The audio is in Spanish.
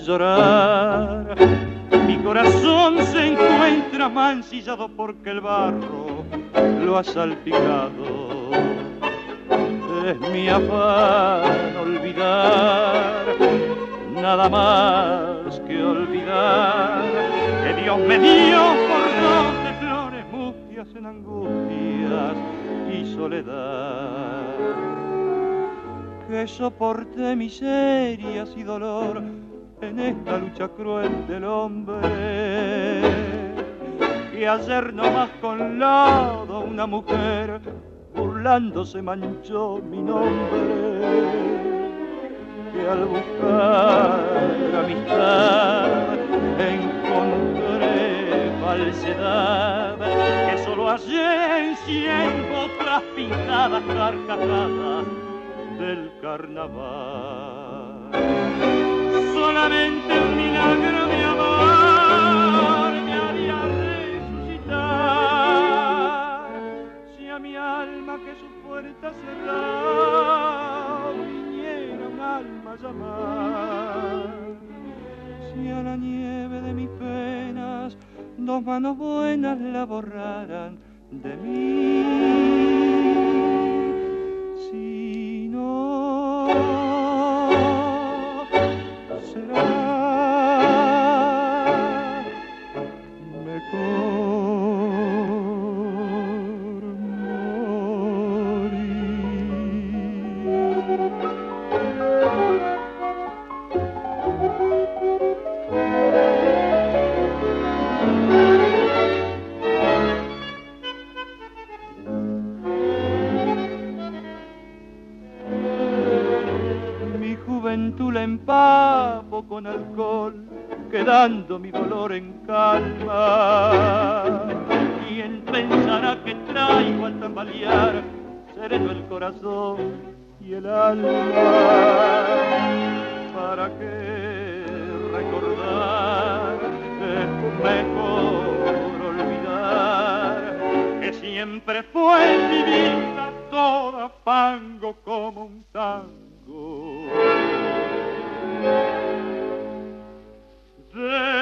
llorar. Mi corazón se encuentra mancillado porque el barro lo ha salpicado. Es mi afán olvidar, nada más que olvidar que Dios me dio corrón de flores mustias en angustias y soledad. Que soporté miserias y dolor en esta lucha cruel del hombre, que ayer nomás con lodo una mujer burlándose manchó mi nombre, que al buscar amistad encontré falsedad, que solo hallé en 100 otras pintadas carcajadas del carnaval. Solamente un milagro de amor me haría resucitar, si a mi alma que su puerta cerrada viniera un alma a llamar, si a la nieve de mis penas 2 manos buenas la borraran de mí. Si no será mejor morir. Mi juventud la empapo con alcohol, quedando mi dolor en calma. ¿Quién pensará que traigo al tambalear sereno el corazón y el alma? ¿Para qué recordar? Es mejor olvidar que siempre fue en mi vida toda fango como un tango.